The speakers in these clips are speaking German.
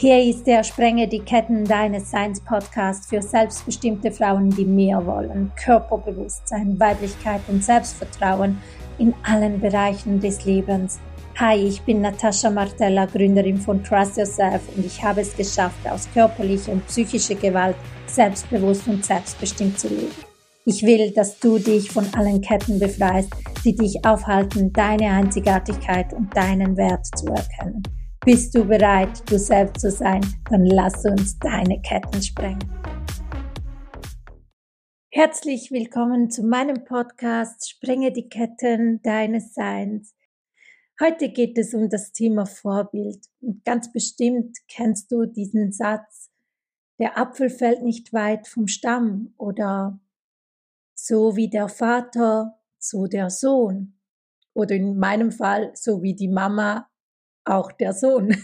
Hier ist der Sprenge die Ketten deines Seins Podcast für selbstbestimmte Frauen, die mehr wollen. Körperbewusstsein, Weiblichkeit und Selbstvertrauen in allen Bereichen des Lebens. Hi, ich bin Natascha Martella, Gründerin von Trust Yourself und ich habe es geschafft, aus körperlicher und psychischer Gewalt selbstbewusst und selbstbestimmt zu leben. Ich will, dass du dich von allen Ketten befreist, die dich aufhalten, deine Einzigartigkeit und deinen Wert zu erkennen. Bist du bereit, du selbst zu sein? Dann lass uns deine Ketten sprengen. Herzlich willkommen zu meinem Podcast Sprenge die Ketten deines Seins. Heute geht es um das Thema Vorbild. Und ganz bestimmt kennst du diesen Satz, der Apfel fällt nicht weit vom Stamm oder so wie der Vater, so der Sohn. Oder in meinem Fall, so wie die Mama, auch der Sohn.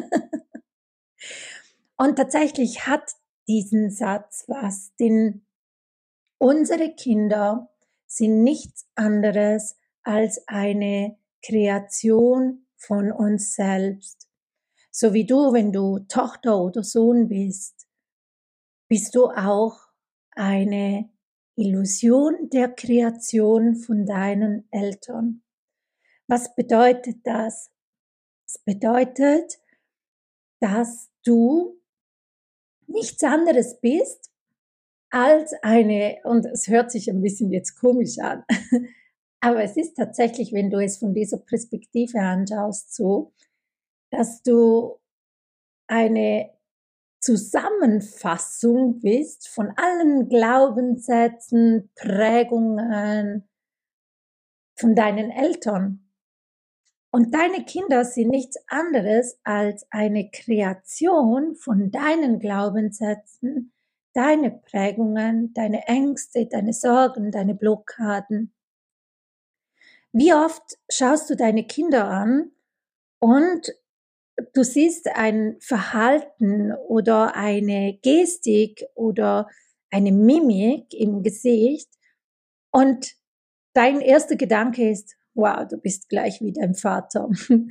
Und tatsächlich hat diesen Satz was, denn unsere Kinder sind nichts anderes als eine Kreation von uns selbst. So wie du, wenn du Tochter oder Sohn bist, bist du auch eine Illusion der Kreation von deinen Eltern. Was bedeutet das? Es bedeutet, dass du nichts anderes bist als eine, und es hört sich ein bisschen jetzt komisch an, aber es ist tatsächlich, wenn du es von dieser Perspektive anschaust, so, dass du eine Zusammenfassung bist von allen Glaubenssätzen, Prägungen von deinen Eltern. Und deine Kinder sind nichts anderes als eine Kreation von deinen Glaubenssätzen, deine Prägungen, deine Ängste, deine Sorgen, deine Blockaden. Wie oft schaust du deine Kinder an und du siehst ein Verhalten oder eine Gestik oder eine Mimik im Gesicht und dein erster Gedanke ist, wow, du bist gleich wie dein Vater.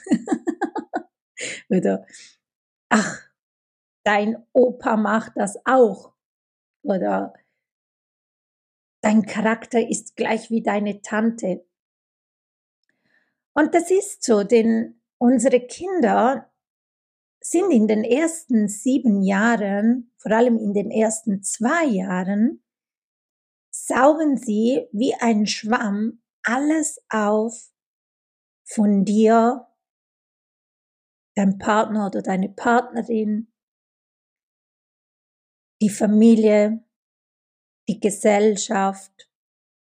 Oder, ach, dein Opa macht das auch. Oder dein Charakter ist gleich wie deine Tante. Und das ist so, denn unsere Kinder sind in den ersten 7 Jahren, vor allem in den ersten 2 Jahren, saugen sie wie ein Schwamm alles auf von dir, deinem Partner oder deine Partnerin, die Familie, die Gesellschaft.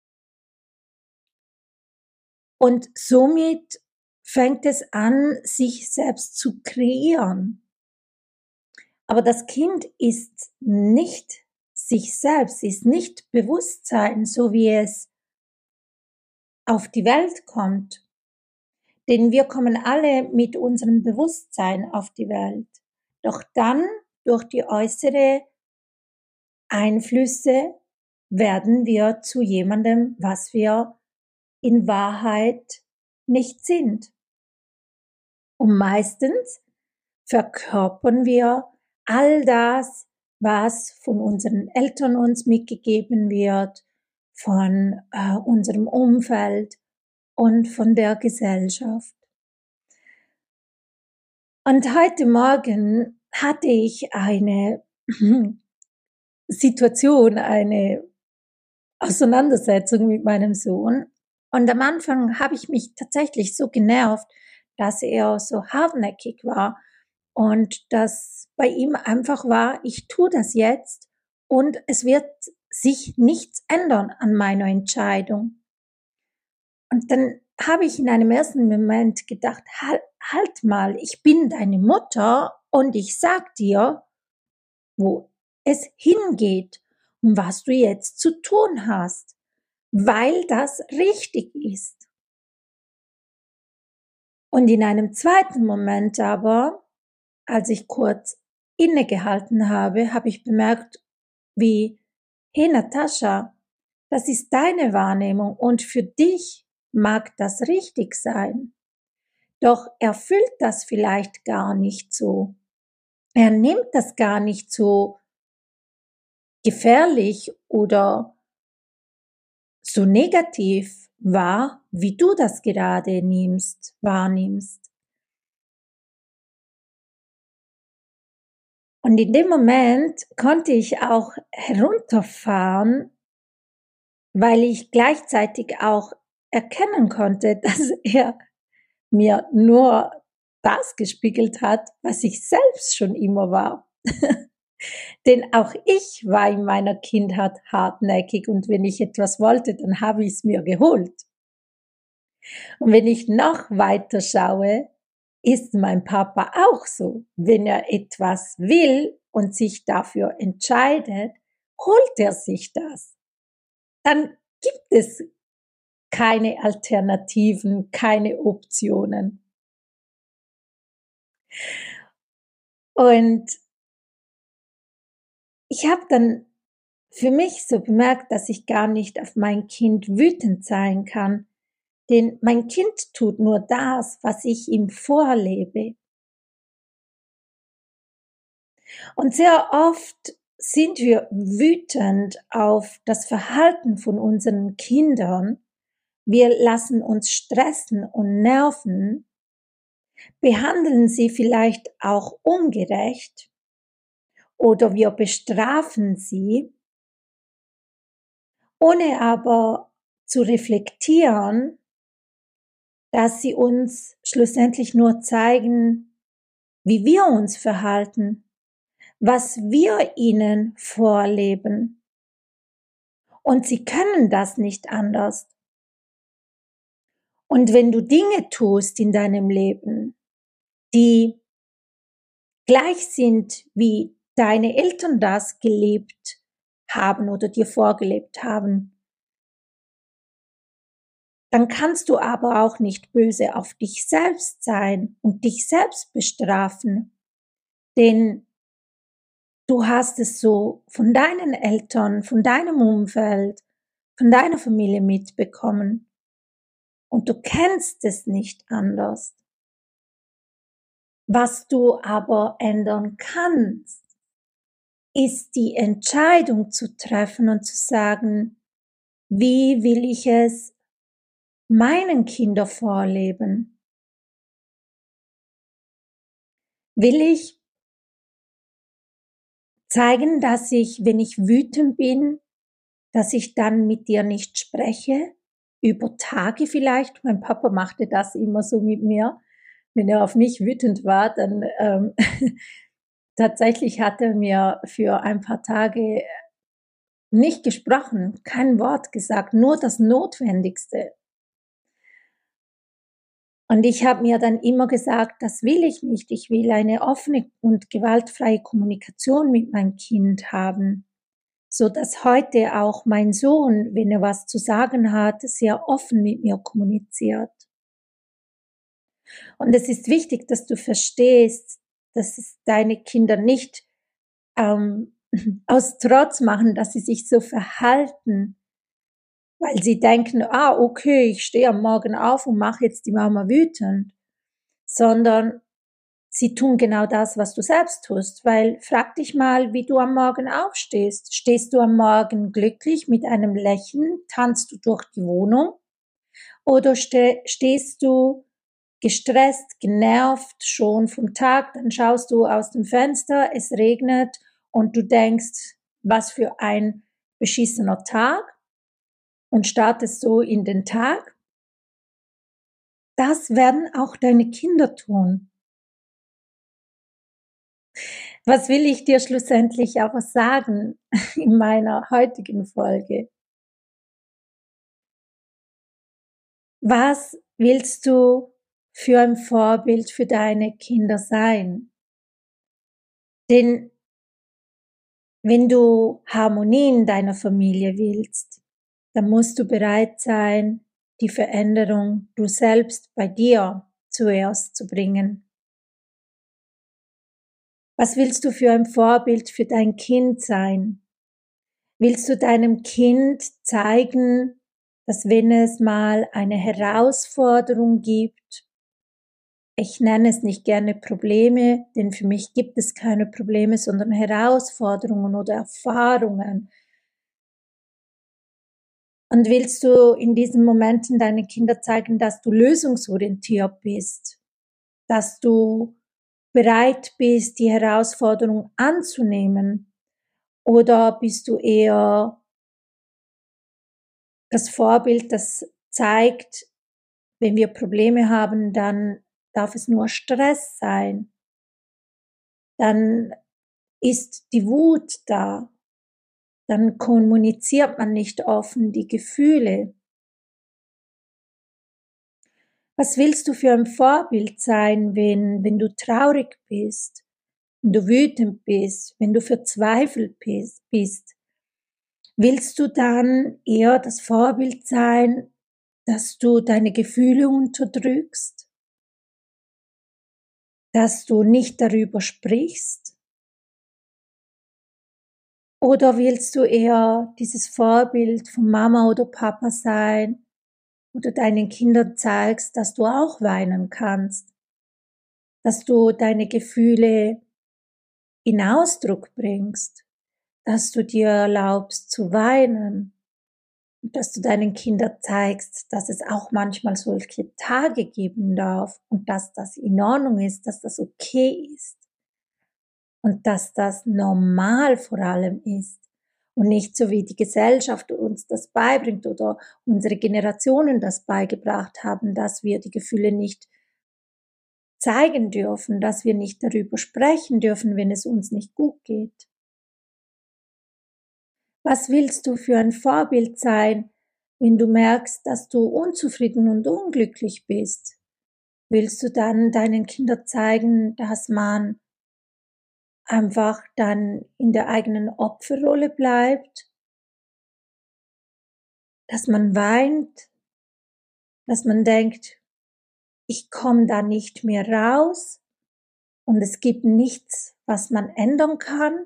Und somit fängt es an, sich selbst zu kreieren. Aber das Kind ist nicht sich selbst, ist nicht Bewusstsein, so wie es auf die Welt kommt. Denn wir kommen alle mit unserem Bewusstsein auf die Welt. Doch dann, durch die äußere Einflüsse, werden wir zu jemandem, was wir in Wahrheit nicht sind. Und meistens verkörpern wir all das, was von unseren Eltern uns mitgegeben wird, von unserem Umfeld und von der Gesellschaft. Und heute Morgen hatte ich eine Situation, eine Auseinandersetzung mit meinem Sohn. Und am Anfang habe ich mich tatsächlich so genervt, dass er so hartnäckig war und dass bei ihm einfach war, ich tue das jetzt und es wird sich nichts ändern an meiner Entscheidung. Und dann habe ich in einem ersten Moment gedacht, halt mal, ich bin deine Mutter und ich sag dir, wo es hingeht und was du jetzt zu tun hast, weil das richtig ist. Und in einem zweiten Moment aber, als ich kurz innegehalten habe, habe ich bemerkt, wie, hey Natascha, das ist deine Wahrnehmung und für dich mag das richtig sein. Doch erfüllt das vielleicht gar nicht so. er nimmt das gar nicht so gefährlich oder so negativ wahr, wie du das gerade wahrnimmst. Und in dem Moment konnte ich auch herunterfahren, weil ich gleichzeitig auch erkennen konnte, dass er mir nur das gespiegelt hat, was ich selbst schon immer war. Denn auch ich war in meiner Kindheit hartnäckig und wenn ich etwas wollte, dann habe ich es mir geholt. Und wenn ich noch weiter schaue, ist mein Papa auch so. Wenn er etwas will und sich dafür entscheidet, holt er sich das. Dann gibt es keine Alternativen, keine Optionen. Und ich habe dann für mich so bemerkt, dass ich gar nicht auf mein Kind wütend sein kann, denn mein Kind tut nur das, was ich ihm vorlebe. Und sehr oft sind wir wütend auf das Verhalten von unseren Kindern. Wir lassen uns stressen und nerven, behandeln sie vielleicht auch ungerecht oder wir bestrafen sie, ohne aber zu reflektieren, dass sie uns schlussendlich nur zeigen, wie wir uns verhalten, was wir ihnen vorleben. Und sie können das nicht anders. Und wenn du Dinge tust in deinem Leben, die gleich sind, wie deine Eltern das gelebt haben oder dir vorgelebt haben, dann kannst du aber auch nicht böse auf dich selbst sein und dich selbst bestrafen, denn du hast es so von deinen Eltern, von deinem Umfeld, von deiner Familie mitbekommen und du kennst es nicht anders. Was du aber ändern kannst, ist die Entscheidung zu treffen und zu sagen, wie will ich es meinen Kindern vorleben? Will ich zeigen, dass ich, wenn ich wütend bin, dass ich dann mit dir nicht spreche? Über Tage vielleicht? Mein Papa machte das immer so mit mir. Wenn er auf mich wütend war, dann tatsächlich hat er mir für ein paar Tage nicht gesprochen, kein Wort gesagt, nur das Notwendigste. Und ich habe mir dann immer gesagt, das will ich nicht. Ich will eine offene und gewaltfreie Kommunikation mit meinem Kind haben, so dass heute auch mein Sohn, wenn er was zu sagen hat, sehr offen mit mir kommuniziert. Und es ist wichtig, dass du verstehst, dass es deine Kinder nicht aus Trotz machen, dass sie sich so verhalten, weil sie denken, okay, ich stehe am Morgen auf und mache jetzt die Mama wütend, sondern sie tun genau das, was du selbst tust, weil frag dich mal, wie du am Morgen aufstehst. Stehst du am Morgen glücklich mit einem Lächeln, tanzt du durch die Wohnung oder stehst du gestresst, genervt schon vom Tag, dann schaust du aus dem Fenster, es regnet und du denkst, was für ein beschissener Tag und startest so in den Tag. Das werden auch deine Kinder tun. Was will ich dir schlussendlich aber sagen in meiner heutigen Folge? Was willst du für ein Vorbild für deine Kinder sein? Denn wenn du Harmonie in deiner Familie willst, dann musst du bereit sein, die Veränderung du selbst bei dir zuerst zu bringen. Was willst du für ein Vorbild für dein Kind sein? Willst du deinem Kind zeigen, dass wenn es mal eine Herausforderung gibt, ich nenne es nicht gerne Probleme, denn für mich gibt es keine Probleme, sondern Herausforderungen oder Erfahrungen. Und willst du in diesen Momenten deinen Kindern zeigen, dass du lösungsorientiert bist, dass du bereit bist, die Herausforderung anzunehmen? Oder bist du eher das Vorbild, das zeigt, wenn wir Probleme haben, dann darf es nur Stress sein. Dann ist die Wut da. Dann kommuniziert man nicht offen die Gefühle. Was willst du für ein Vorbild sein, wenn du traurig bist, wenn du wütend bist, wenn du verzweifelt bist? Willst du dann eher das Vorbild sein, dass du deine Gefühle unterdrückst, dass du nicht darüber sprichst? Oder willst du eher dieses Vorbild von Mama oder Papa sein, wo du deinen Kindern zeigst, dass du auch weinen kannst, dass du deine Gefühle in Ausdruck bringst, dass du dir erlaubst zu weinen und dass du deinen Kindern zeigst, dass es auch manchmal solche Tage geben darf und dass das in Ordnung ist, dass das okay ist und dass das normal vor allem ist und nicht so wie die Gesellschaft uns das beibringt oder unsere Generationen das beigebracht haben, dass wir die Gefühle nicht zeigen dürfen, dass wir nicht darüber sprechen dürfen, wenn es uns nicht gut geht. Was willst du für ein Vorbild sein, wenn du merkst, dass du unzufrieden und unglücklich bist? Willst du dann deinen Kindern zeigen, dass man einfach dann in der eigenen Opferrolle bleibt, dass man weint, dass man denkt, ich komme da nicht mehr raus und es gibt nichts, was man ändern kann?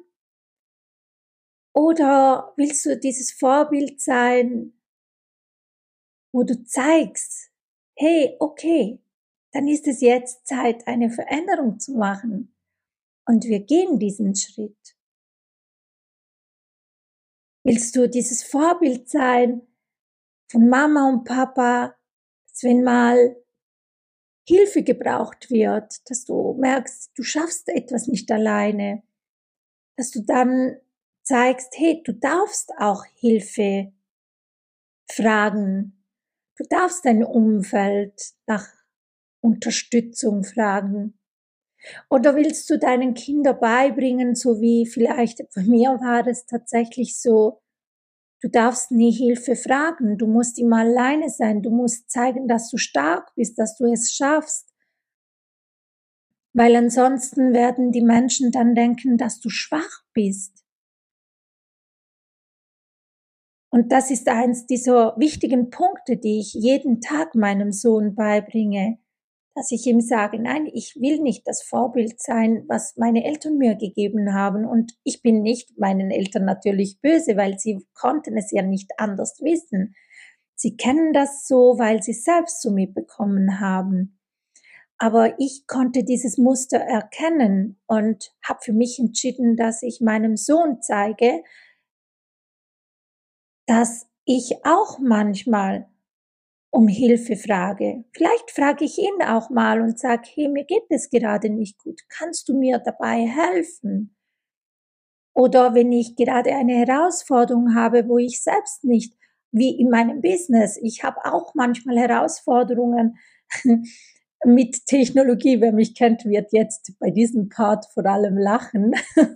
Oder willst du dieses Vorbild sein, wo du zeigst, hey, okay, dann ist es jetzt Zeit, eine Veränderung zu machen und wir gehen diesen Schritt. Willst du dieses Vorbild sein von Mama und Papa, dass wenn mal Hilfe gebraucht wird, dass du merkst, du schaffst etwas nicht alleine, dass du dann zeigst, hey, du darfst auch Hilfe fragen, du darfst dein Umfeld nach Unterstützung fragen. Oder willst du deinen Kindern beibringen, so wie vielleicht bei mir war es tatsächlich so, du darfst nie Hilfe fragen, du musst immer alleine sein, du musst zeigen, dass du stark bist, dass du es schaffst, weil ansonsten werden die Menschen dann denken, dass du schwach bist. Und das ist eins dieser wichtigen Punkte, die ich jeden Tag meinem Sohn beibringe, dass ich ihm sage, nein, ich will nicht das Vorbild sein, was meine Eltern mir gegeben haben. Und ich bin nicht meinen Eltern natürlich böse, weil sie konnten es ja nicht anders wissen. Sie kennen das so, weil sie selbst so mitbekommen haben. Aber ich konnte dieses Muster erkennen und habe für mich entschieden, dass ich meinem Sohn zeige, dass ich auch manchmal um Hilfe frage. Vielleicht frage ich ihn auch mal und sage, hey, mir geht es gerade nicht gut. Kannst du mir dabei helfen? Oder wenn ich gerade eine Herausforderung habe, wo ich selbst nicht, wie in meinem Business, ich habe auch manchmal Herausforderungen mit Technologie. Wer mich kennt, wird jetzt bei diesem Part vor allem lachen,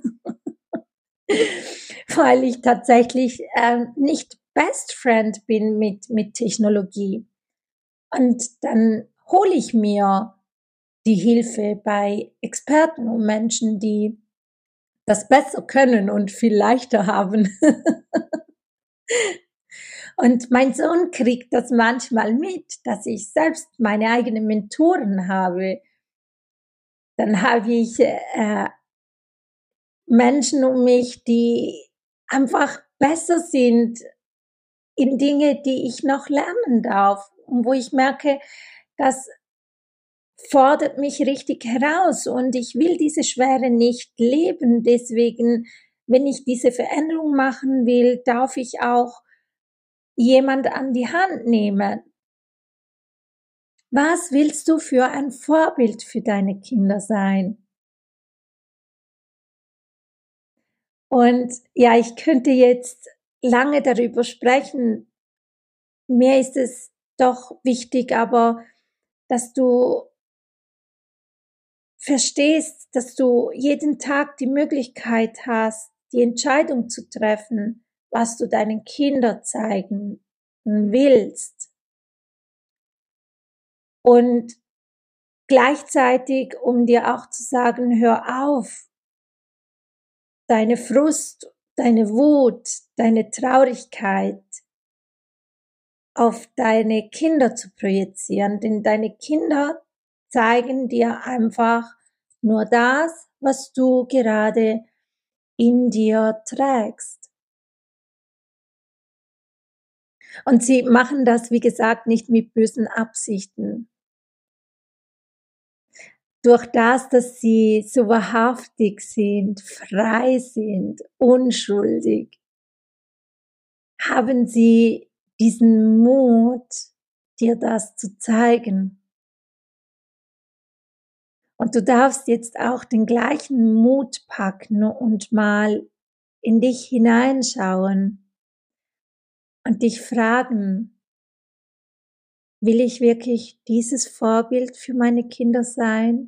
weil ich tatsächlich nicht Best Friend bin mit Technologie. Und dann hole ich mir die Hilfe bei Experten und Menschen, die das besser können und viel leichter haben. Und mein Sohn kriegt das manchmal mit, dass ich selbst meine eigenen Mentoren habe. Dann habe ich Menschen um mich, die einfach besser sind in Dinge, die ich noch lernen darf und wo ich merke, dass fordert mich richtig heraus und ich will diese Schwere nicht leben. Deswegen, wenn ich diese Veränderung machen will, darf ich auch jemand an die Hand nehmen. Was willst du für ein Vorbild für deine Kinder sein? Und ja, ich könnte jetzt lange darüber sprechen. Mir ist es doch wichtig, aber dass du verstehst, dass du jeden Tag die Möglichkeit hast, die Entscheidung zu treffen, was du deinen Kindern zeigen willst. Und gleichzeitig, um dir auch zu sagen, hör auf, deine Frust, deine Wut, deine Traurigkeit auf deine Kinder zu projizieren, denn deine Kinder zeigen dir einfach nur das, was du gerade in dir trägst. Und sie machen das, wie gesagt, nicht mit bösen Absichten. Durch das, dass sie so wahrhaftig sind, frei sind, unschuldig, haben sie diesen Mut, dir das zu zeigen. Und du darfst jetzt auch den gleichen Mut packen und mal in dich hineinschauen und dich fragen, will ich wirklich dieses Vorbild für meine Kinder sein?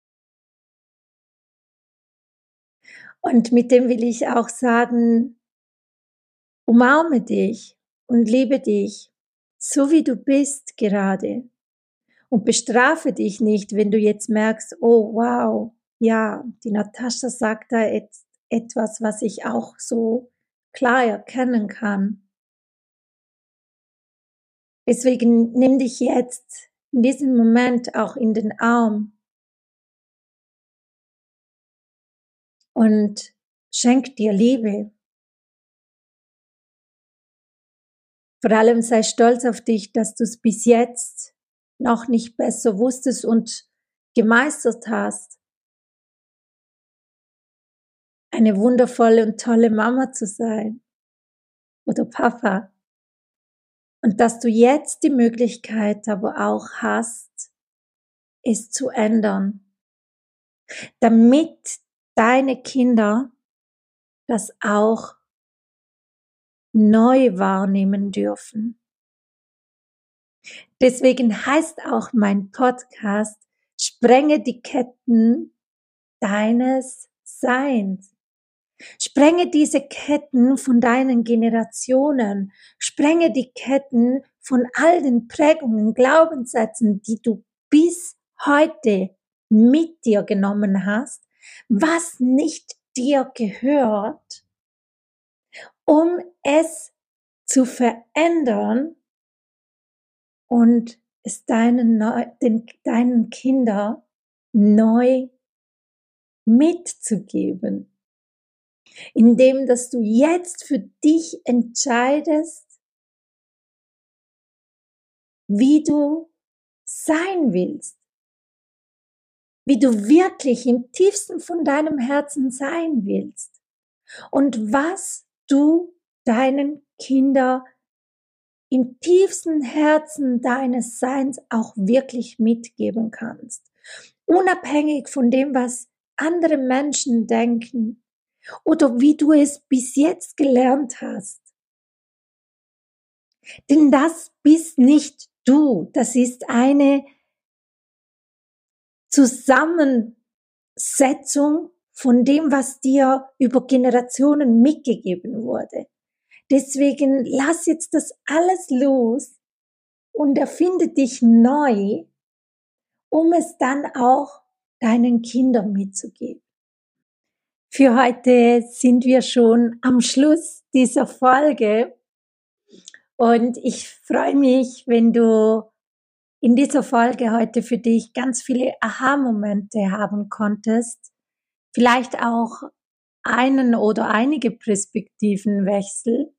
Und mit dem will ich auch sagen, umarme dich und liebe dich, so wie du bist gerade. Und bestrafe dich nicht, wenn du jetzt merkst, oh wow, ja, die Natascha sagt da jetzt etwas, was ich auch so klar erkennen kann. Deswegen nimm dich jetzt in diesem Moment auch in den Arm und schenk dir Liebe. Vor allem sei stolz auf dich, dass du es bis jetzt noch nicht besser wusstest und gemeistert hast, eine wundervolle und tolle Mama zu sein oder Papa. Und dass du jetzt die Möglichkeit aber auch hast, es zu ändern, damit deine Kinder das auch neu wahrnehmen dürfen. Deswegen heißt auch mein Podcast, sprenge die Ketten deines Seins. Sprenge diese Ketten von deinen Generationen. Sprenge die Ketten von all den Prägungen, Glaubenssätzen, die du bis heute mit dir genommen hast, was nicht dir gehört, um es zu verändern und es deinen Kindern neu mitzugeben. Indem, dass du jetzt für dich entscheidest, wie du sein willst, wie du wirklich im tiefsten von deinem Herzen sein willst und was du deinen Kindern im tiefsten Herzen deines Seins auch wirklich mitgeben kannst. Unabhängig von dem, was andere Menschen denken oder wie du es bis jetzt gelernt hast. Denn das bist nicht du, das ist eine Zusammensetzung von dem, was dir über Generationen mitgegeben wurde. Deswegen lass jetzt das alles los und erfinde dich neu, um es dann auch deinen Kindern mitzugeben. Für heute sind wir schon am Schluss dieser Folge und ich freue mich, wenn du in dieser Folge heute für dich ganz viele Aha-Momente haben konntest, vielleicht auch einen oder einige Perspektivenwechsel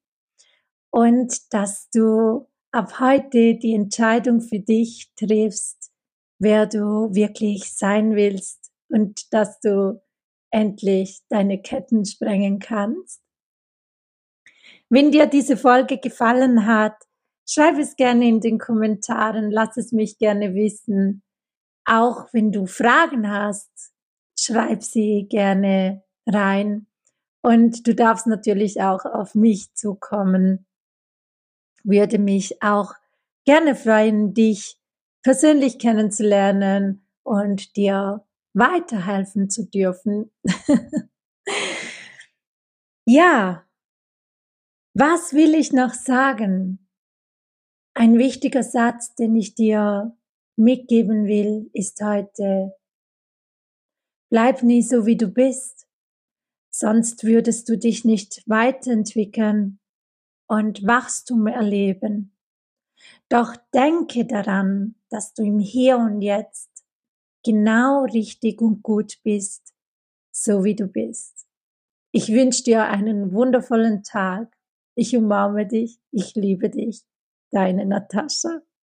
und dass du ab heute die Entscheidung für dich triffst, wer du wirklich sein willst und dass du endlich deine Ketten sprengen kannst. Wenn dir diese Folge gefallen hat, schreib es gerne in den Kommentaren, lass es mich gerne wissen. Auch wenn du Fragen hast, schreib sie gerne rein. Und du darfst natürlich auch auf mich zukommen. Würde mich auch gerne freuen, dich persönlich kennenzulernen und dir weiterhelfen zu dürfen. Ja, was will ich noch sagen? Ein wichtiger Satz, den ich dir mitgeben will, ist heute: Bleib nie so, wie du bist, sonst würdest du dich nicht weiterentwickeln und Wachstum erleben. Doch denke daran, dass du im Hier und Jetzt genau richtig und gut bist, so wie du bist. Ich wünsche dir einen wundervollen Tag. Ich umarme dich. Ich liebe dich. Deine Natascha.